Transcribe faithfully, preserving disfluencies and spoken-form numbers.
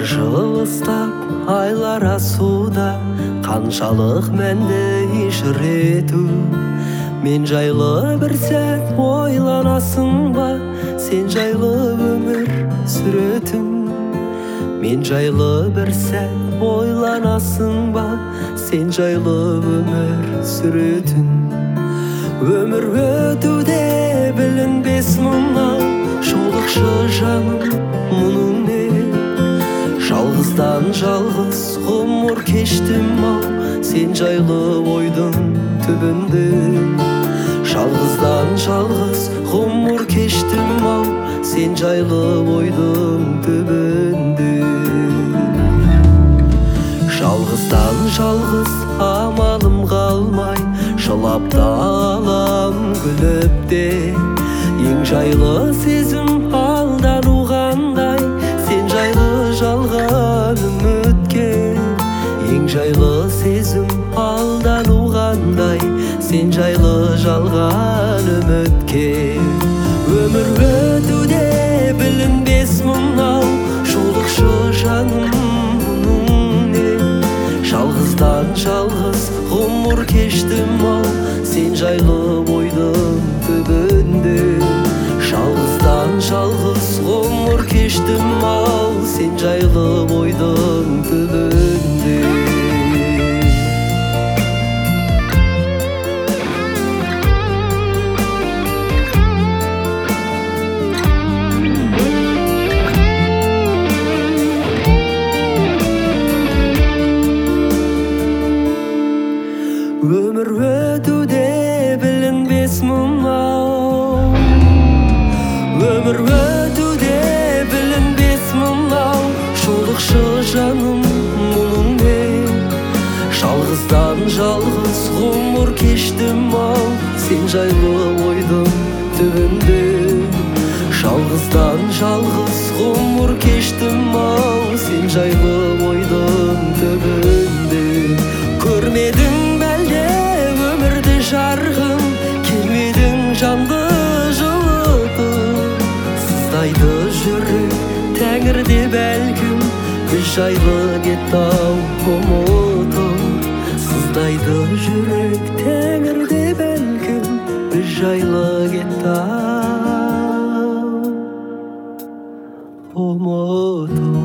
жылыстап айлар асуда, қаншалық мәнді жүретін. Мен жайлы бір сәт ойланасың ба, сен жайлы өмір сүретін. Мен жайлы бір сәт ойланасың ба, сен жайлы өмір сүретін. Өмір өтуде білінбес мұңнан, жолықшы жаным мұның не? Жалғыздан жалғыз ғұмыр кештім ау, сен жайлы ойдың түбінде. Жалғыздан жалғыз ғұмыр кештім ау, сен жайлы ойдың түбінде. Жалғыздан жалғыз амалым қалмай, жылап та алам күліп те. Ең жайлы сезім алдану қандай, сен жайлы жалған үмітке. Ең жайлы сезім алдану қандай, сен жайлы жалған үмітке. Өмір өтуде білінбес мұңнау, жолықшы жаным мұның не? Жалғыздан жалғыз ғұмыр кештім ау, сен жайлы ойдың түбінде. Жалғыздан жалғыз ғұмыр кештім ау, сен жайлы ойдың түбінде. Өмір өтуде білінбес мұңнау, өмір өтуде білінбес мұңнау, жолықшы жаным мұның не? Жалғыздан жалғыз ғұмыр кештім ау, сен жайлы ойдың түбінде. Жалғыздан жалғыз ғұмыр кештім ау, сен жайлы ойдың түбінде. Көрмедің бәлде өмірді жарғын, келмедің жанды жылытып. Сыздайды жүрек тәңірде бәлкім, біз жайлы кетті ау ұмытып. Сыздайды жүрек тәңірде бәлкім, біз жайлы кетті ау ұмытып.